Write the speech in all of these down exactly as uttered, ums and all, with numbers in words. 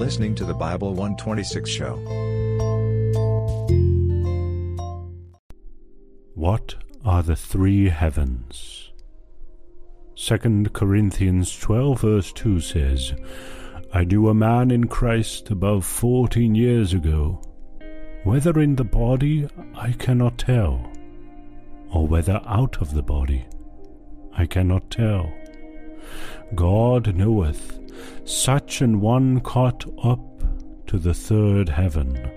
listening to the Bible one twenty-six show. What are the three heavens? Second Corinthians twelve verse two says, I knew a man in Christ above fourteen years ago. Whether in the body, I cannot tell, or whether out of the body, I cannot tell. God knoweth, such an one caught up to the third heaven.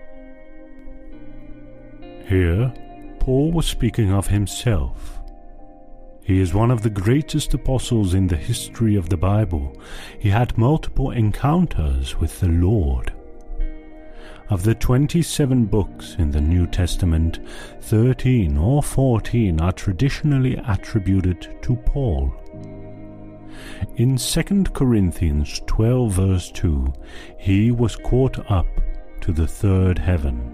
Here, Paul was speaking of himself. He is one of the greatest apostles in the history of the Bible. He had multiple encounters with the Lord. Of the twenty-seven books in the New Testament, thirteen or fourteen are traditionally attributed to Paul. In Second Corinthians twelve verse two, he was caught up to the third heaven.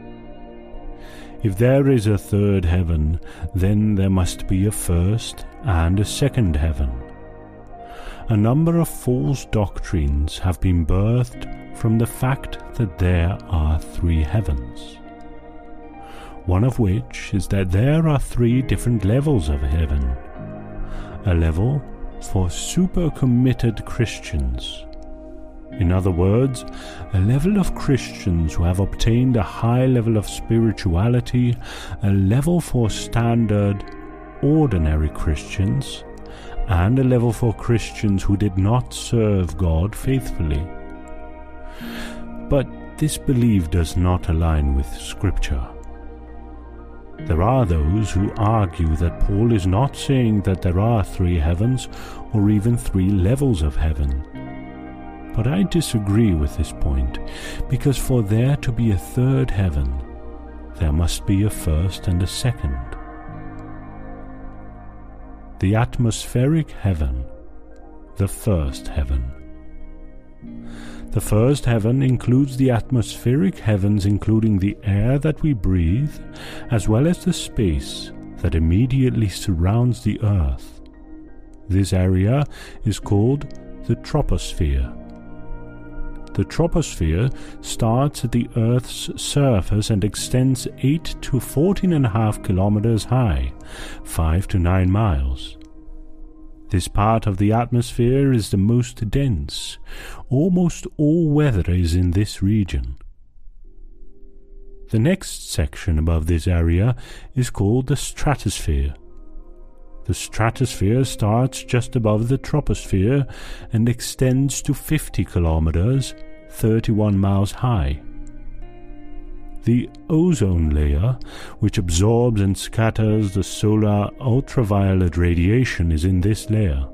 If there is a third heaven, then there must be a first and a second heaven. A number of false doctrines have been birthed from the fact that there are three heavens. One of which is that there are three different levels of heaven. A level for super-committed Christians. In other words, a level of Christians who have obtained a high level of spirituality, a level for standard, ordinary Christians, and a level for Christians who did not serve God faithfully. But this belief does not align with Scripture. There are those who argue that Paul is not saying that there are three heavens or even three levels of heaven. But I disagree with this point, because for there to be a third heaven, there must be a first and a second. The atmospheric heaven, the first heaven. The first heaven includes the atmospheric heavens, including the air that we breathe, as well as the space that immediately surrounds the earth. This area is called the troposphere. The troposphere starts at the Earth's surface and extends eight to fourteen and a half kilometers high, five to nine miles. This part of the atmosphere is the most dense. Almost all weather is in this region. The next section above this area is called the stratosphere. The stratosphere starts just above the troposphere and extends to fifty kilometers, thirty-one miles high. The ozone layer, which absorbs and scatters the solar ultraviolet radiation, is in this layer.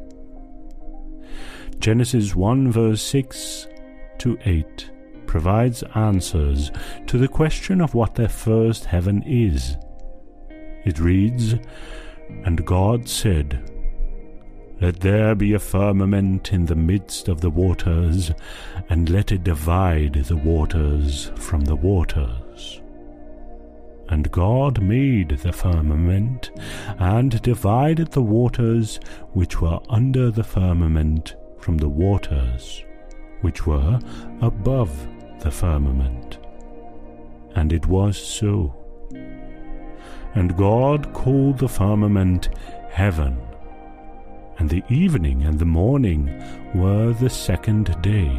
Genesis one verse six to eight provides answers to the question of what their first heaven is. It reads, And God said, Let there be a firmament in the midst of the waters, and let it divide the waters from the waters. And God made the firmament, and divided the waters which were under the firmament from the waters which were above the firmament. And it was so. And God called the firmament heaven. And the evening and the morning were the second day.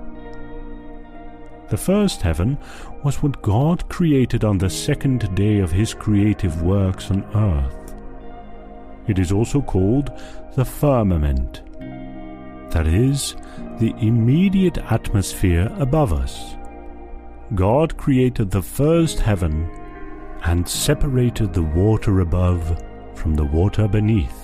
The first heaven was what God created on the second day of his creative works on earth. It is also called the firmament, that is, the immediate atmosphere above us. God created the first heaven and separated the water above from the water beneath.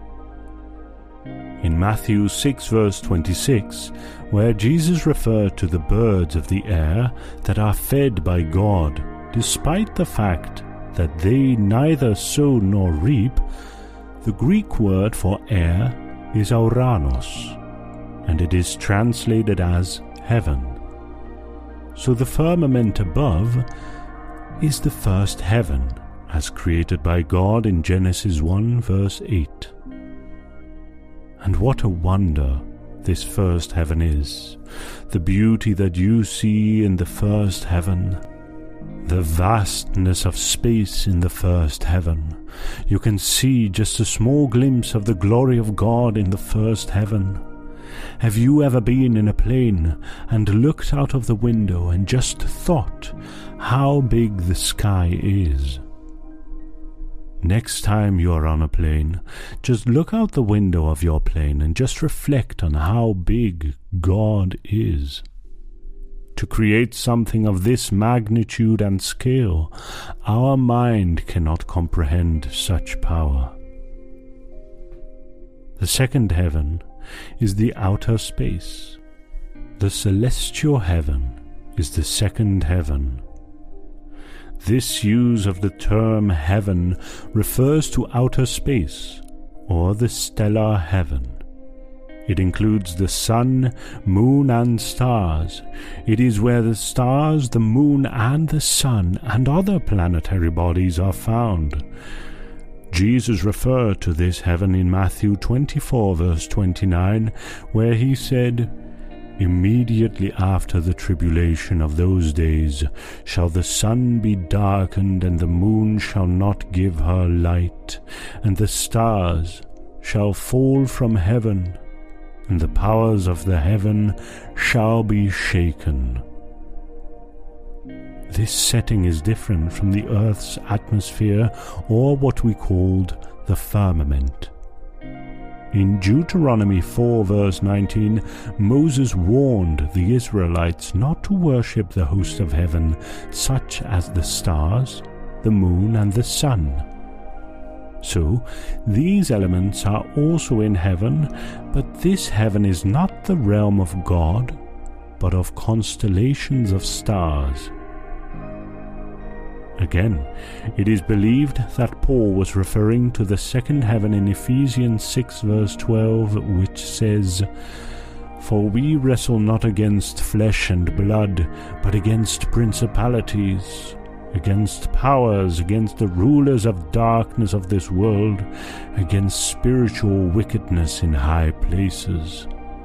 In Matthew six verse twenty-six, where Jesus referred to the birds of the air that are fed by God, despite the fact that they neither sow nor reap, the Greek word for air is auranos, and it is translated as heaven. So the firmament above is the first heaven, as created by God in Genesis one verse eight. And what a wonder this first heaven is, the beauty that you see in the first heaven, the vastness of space in the first heaven. You can see just a small glimpse of the glory of God in the first heaven. Have you ever been in a plane and looked out of the window and just thought how big the sky is? Next time you are on a plane, just look out the window of your plane and just reflect on how big God is. To create something of this magnitude and scale, our mind cannot comprehend such power. The second heaven is the outer space. The celestial heaven is the second heaven. This use of the term heaven refers to outer space, or the stellar heaven. It includes the sun, moon, and stars. It is where the stars, the moon, and the sun, and other planetary bodies are found. Jesus referred to this heaven in Matthew twenty-four, verse twenty-nine, where he said, "Immediately after the tribulation of those days shall the sun be darkened, and the moon shall not give her light, and the stars shall fall from heaven, and the powers of the heaven shall be shaken." This setting is different from the earth's atmosphere, or what we called the firmament. In Deuteronomy four, verse nineteen, Moses warned the Israelites not to worship the host of heaven, such as the stars, the moon, and the sun. So, these elements are also in heaven, but this heaven is not the realm of God, but of constellations of stars. Again, it is believed that Paul was referring to the second heaven in Ephesians six, verse twelve, which says, "For we wrestle not against flesh and blood, but against principalities, against powers, against the rulers of darkness of this world, against spiritual wickedness in high places."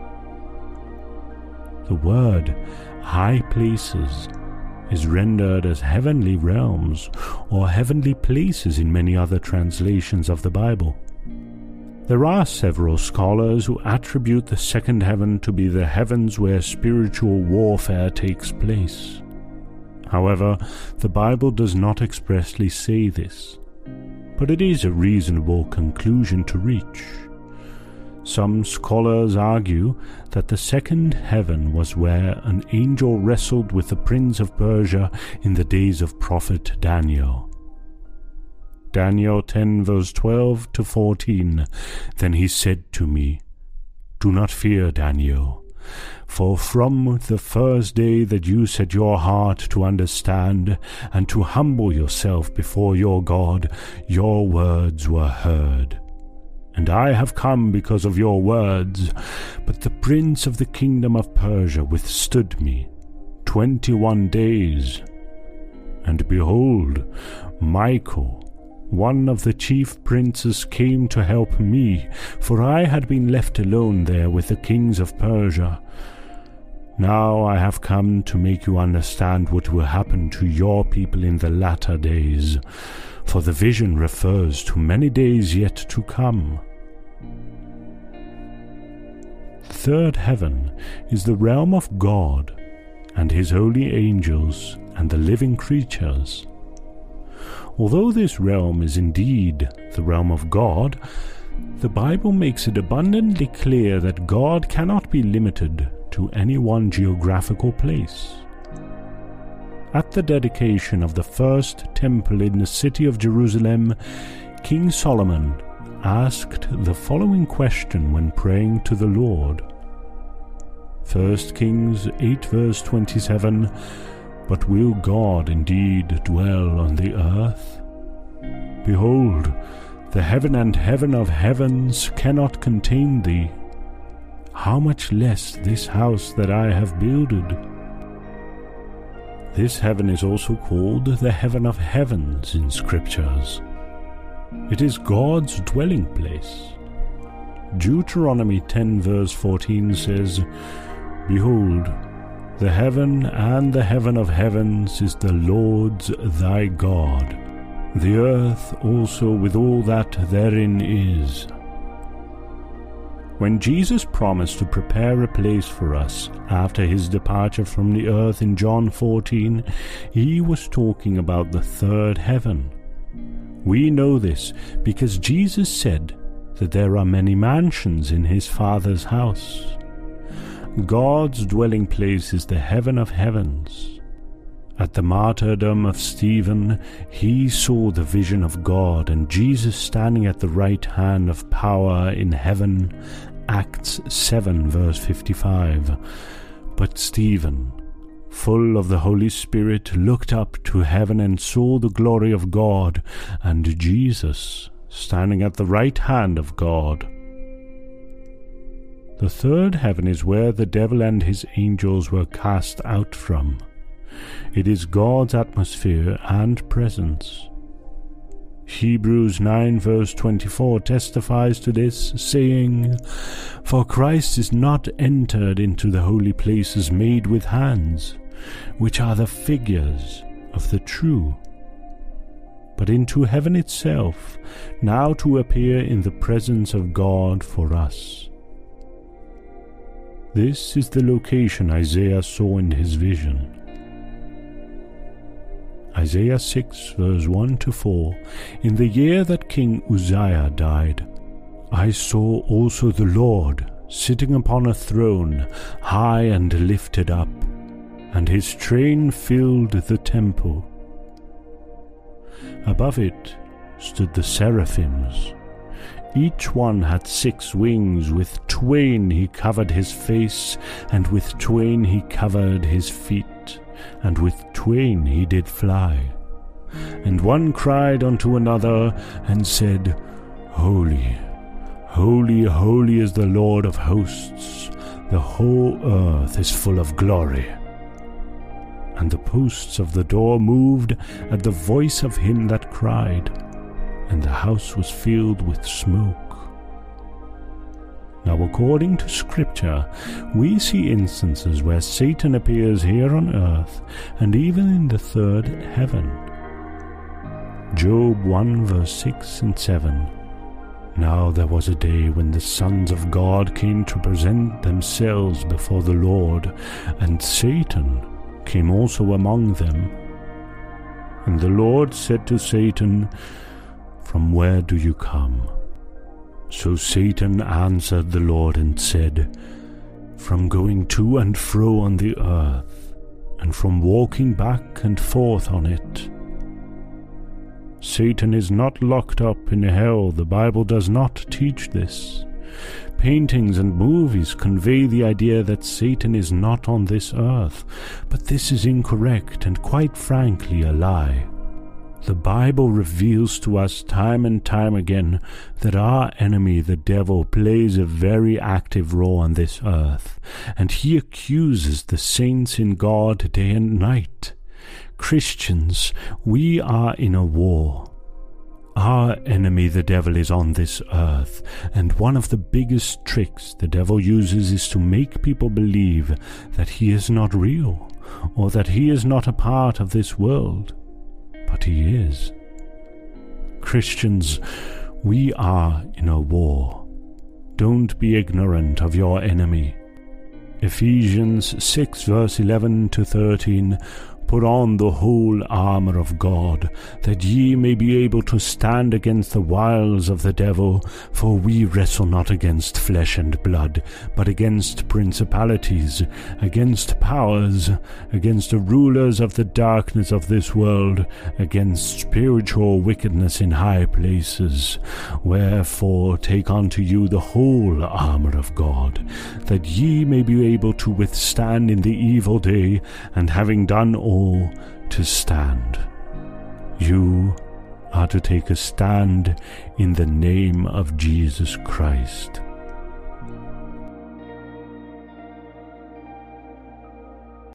The word high places is rendered as heavenly realms or heavenly places in many other translations of the Bible. There are several scholars who attribute the second heaven to be the heavens where spiritual warfare takes place. However, the Bible does not expressly say this, but it is a reasonable conclusion to reach. Some scholars argue that the second heaven was where an angel wrestled with the prince of Persia in the days of prophet Daniel. Daniel ten, verse twelve to fourteen, "Then he said to me, 'Do not fear, Daniel, for from the first day that you set your heart to understand and to humble yourself before your God, your words were heard. And I have come because of your words, but the prince of the kingdom of Persia withstood me twenty-one days. And behold, Michael, one of the chief princes, came to help me, for I had been left alone there with the kings of Persia. Now I have come to make you understand what will happen to your people in the latter days, for the vision refers to many days yet to come." The third heaven is the realm of God and his holy angels and the living creatures. Although this realm is indeed the realm of God, the Bible makes it abundantly clear that God cannot be limited to any one geographical place. At the dedication of the first temple in the city of Jerusalem, King Solomon asked the following question when praying to the Lord. First Kings eight, verse twenty-seven, "But will God indeed dwell on the earth? Behold, the heaven and heaven of heavens cannot contain thee. How much less this house that I have builded?" This heaven is also called the heaven of heavens in scriptures. It is God's dwelling place. Deuteronomy ten verse fourteen says, "Behold, the heaven and the heaven of heavens is the Lord's thy God, the earth also with all that therein is." When Jesus promised to prepare a place for us after his departure from the earth in John fourteen, he was talking about the third heaven. We know this because Jesus said that there are many mansions in his Father's house. God's dwelling place is the heaven of heavens. At the martyrdom of Stephen, he saw the vision of God and Jesus standing at the right hand of power in heaven, Acts seven verse fifty-five. But Stephen, full of the Holy Spirit, looked up to heaven and saw the glory of God and Jesus standing at the right hand of God. The third heaven is where the devil and his angels were cast out from. It is God's atmosphere and presence. Hebrews nine verse twenty-four testifies to this, saying, "For Christ is not entered into the holy places made with hands, which are the figures of the true, but into heaven itself, now to appear in the presence of God for us." This is the location Isaiah saw in his vision. Isaiah six verse one to four, "In the year that King Uzziah died, I saw also the Lord sitting upon a throne, high and lifted up, and his train filled the temple. Above it stood the seraphims. Each one had six wings, with twain he covered his face, and with twain he covered his feet, and with twain he did fly. And one cried unto another, and said, Holy, holy, holy is the Lord of hosts, the whole earth is full of glory. And the posts of the door moved at the voice of him that cried, and the house was filled with smoke. Now, according to Scripture, we see instances where Satan appears here on earth, and even in the third heaven. Job one verse six and seven. Now there was a day when the sons of God came to present themselves before the Lord, and Satan came also among them. And the Lord said to Satan, From where do you come? So Satan answered the Lord and said, From going to and fro on the earth, and from walking back and forth on it. Satan is not locked up in hell. The Bible does not teach this. Paintings and movies convey the idea that Satan is not on this earth, but this is incorrect and quite frankly a lie. The Bible reveals to us time and time again that our enemy, the devil, plays a very active role on this earth, and he accuses the saints in God day and night. Christians, we are in a war. Our enemy, the devil, is on this earth, and one of the biggest tricks the devil uses is to make people believe that he is not real, or that he is not a part of this world. But he is. Christians, we are in a war. Don't be ignorant of your enemy. Ephesians six verse eleven to thirteen. Put on the whole armor of God, that ye may be able to stand against the wiles of the devil. For we wrestle not against flesh and blood, but against principalities, against powers, against the rulers of the darkness of this world, against spiritual wickedness in high places. Wherefore take unto you the whole armor of God, that ye may be able to withstand in the evil day, and having done all, to stand. You are to take a stand in the name of Jesus Christ.